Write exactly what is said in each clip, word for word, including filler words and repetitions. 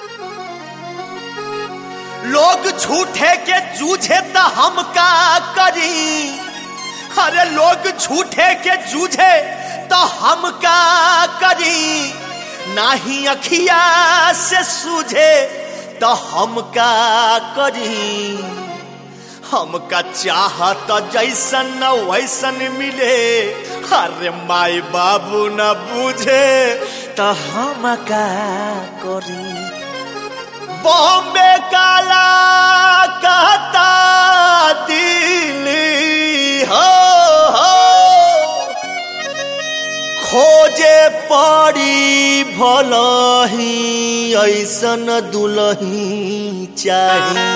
लोग झूठे के जूझे तो हम का करी। अरे लोग झूठे के जूझे तो हम का करी। नाही अखिया से सूझे तो हम का करी। हमका चाहत जैसन न वैसन मिले। अरे माई बाबू न बुझे तो हम का करी। बॉम्बे काला कहता दिल्ली हो, हो खोजे पड़ी भलही ऐसन दुल्ही चाही।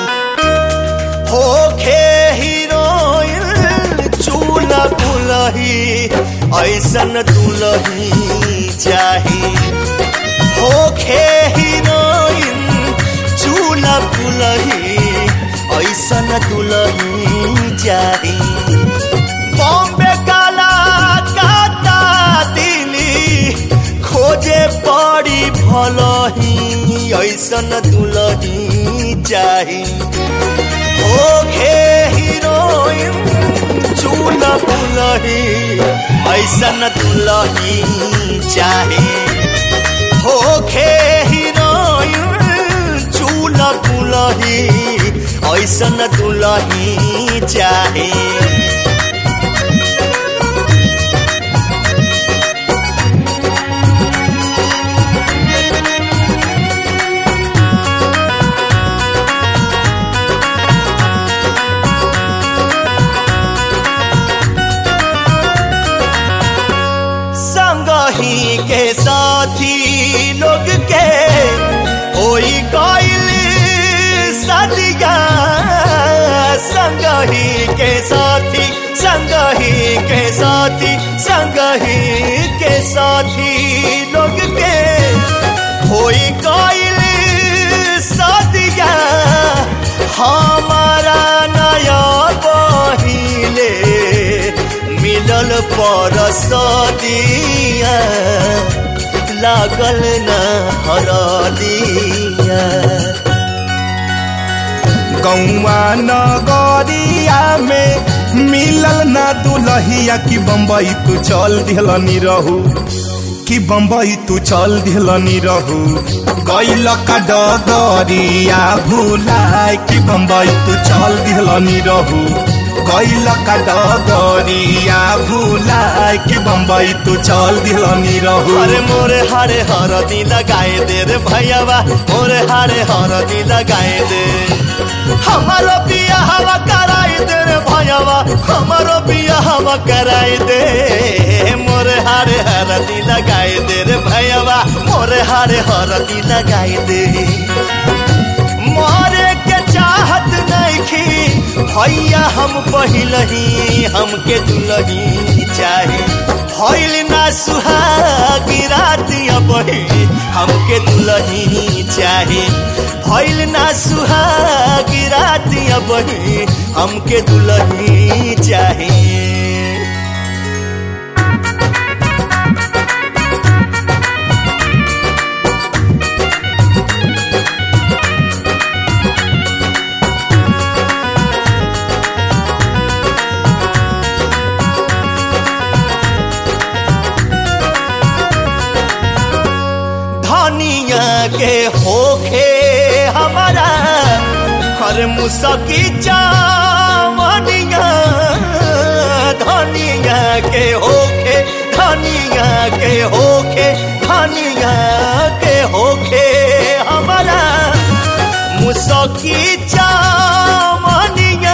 होखे हीरोइन चूल्हा दुल्ही ऐसन दुल्ही चाही। होखे हीरोइन चूल्हा दुल्ही ऐसन दुल्ही चाही। बॉम्बे काला काता दिल्ली खोजे पड़ी भलही ऐसन दुल्ही चाही। होखे हीरोइन चूल्हा दुल्ही ऐसन दुल्ही चाही। होखे हीरोइन चूल्हा दुल्ही ऐसन दुल्ही चाही। संगही के साथी लोग के होई गइल सदिया। संगही के साथी संगही के साथी संगही के साथी लोग के होई गइल सदिया। हमारा नया बहिले मिलल पर सदिया। लागल न हरदिया। गौवा नगरिया में मिलल ना दुल्हिया। कि बम्बई तू चल दिहलनी रहू। कि बम्बई तू चल दिहलनी रहू। गइल का डगरिया भुलाए। कि बम्बई तू चल दिहलनी रहू। गइल का डगरिया भुलाए। कि बम्बई तू चल दिहलनी रहू। अरे मोरे हारे हरदी लगाए दे रे भैयावा। मोरे हारे हरदी लगाए दे। हमारो बियाहवा कराई दे रे भैयावा। हमारो बियाहवा कराई दे। मोरे हारे हरदी लगाए दे रे भैयावा। मोरे हारे हरदी लगाए दे। मोरे के चाहत नइखी भैया हम पहिलही हमके दुल्ही चाही। भइल ना सुहागी राती अबही हमके दुल्ही चाही। भइल ना सुहागी राती अबही हमके दुल्ही चाही। धनिया के होखे हमारा हर मुसकी चावनिया। धनिया के होखे धनिया के होखे धनिया के होखे हमारा मुसकी चावनिया।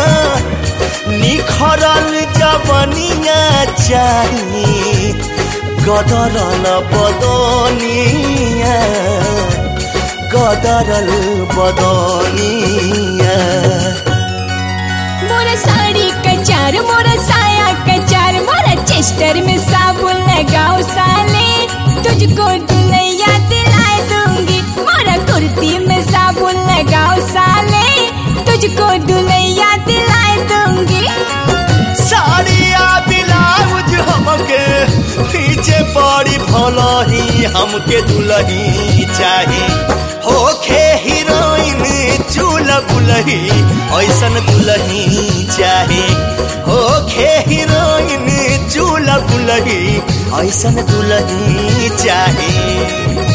निखरल जवनिया चाही। गदरल बदनिया गदरल बदनिया। मोरा साड़ी कचार मोरा साया कचार। मोरा चेस्टर में साबुन लगाओ साले। तुझको दुल्हैया दिलाए दूंगी। मोरा कुर्ती में साबुन लगाओ साले। तुझको दुल्हैया दिलाए दूंगी। साड़िया ब्लाउज हमके पीछे पड़ी भलही हमके दुल्ही चाही। होखे हीरोइन चूल्हा बुलही ऐसन दुलही चाहे होखे हीरोइन चूल्हा बुलही ऐसन दुलही चाहे।